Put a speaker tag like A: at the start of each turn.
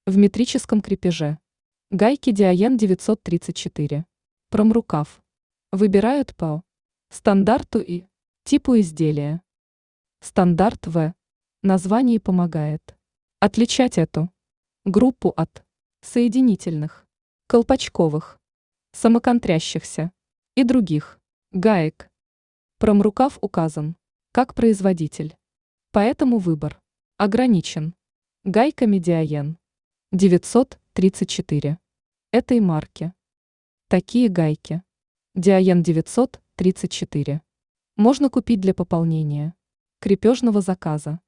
A: В метрическом крепеже. Гайки Диаен 934. Промрукав. Выбирают по стандарту и типу изделия. Стандарт В. Название помогает отличать эту группу от соединительных, колпачковых, самоконтрящихся и других гаек. Промрукав указан как производитель, поэтому выбор ограничен гайками Диаен 934 этой марки. Такие гайки Диаен 934 можно купить для пополнения крепежного заказа.